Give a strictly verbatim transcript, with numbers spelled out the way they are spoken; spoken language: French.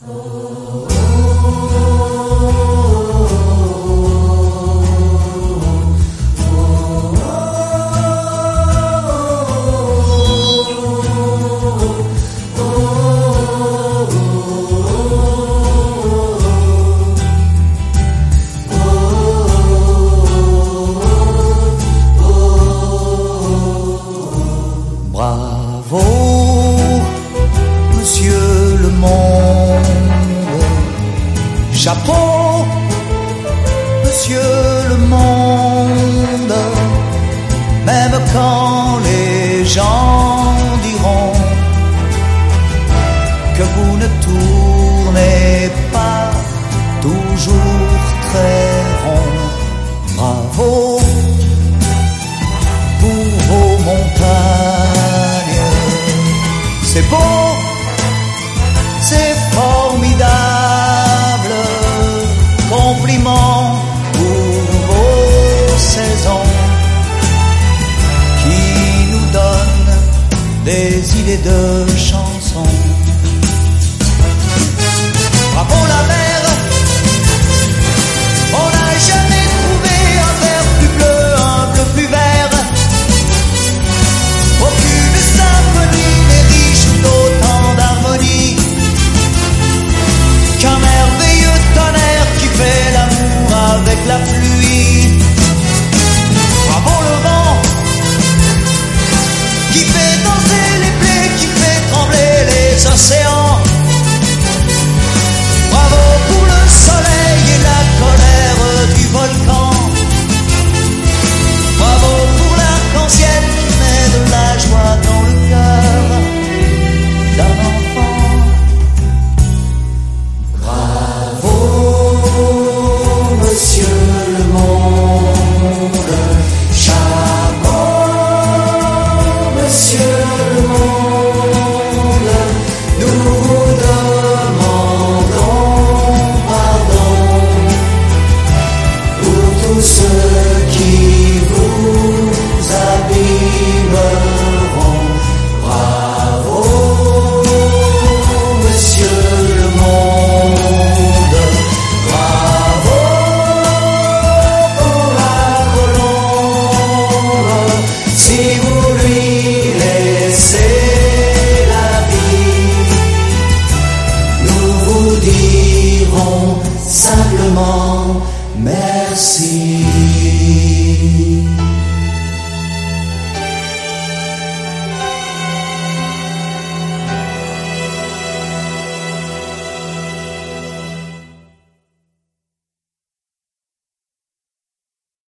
Bravo, monsieur le monde. Chapeau, monsieur le monde. Même quand les gens diront que vous ne tournez pas toujours très rond. Bravo pour vos montagnes. C'est beau, c'est formidable. Compliment pour vos saisons qui nous donnent des idées de chansons. Bravo la mer, on n'a jamais trouvé un vert plus bleu, un bleu plus vert. Aucune symphonie n'est riche d'autant d'harmonie qu'un merveilleux tonnerre qui fait l'amour avec la pluie. Bravo le vent qui fait danser les blés, qui fait trembler les océans. Bravo pour le soleil et la colère du volcan. Bravo pour l'arc-en-ciel qui met de la joie dans le cœur d'un enfant. Bravo, monsieur le monde. Chapeau, monsieur le monde. Nous vous demandons pardon pour tous ceux qui vous abîmeront. Bravo, monsieur le monde. Bravo pour la colombe. Si vous lui laissez la vie, nous vous dirons simplement merci.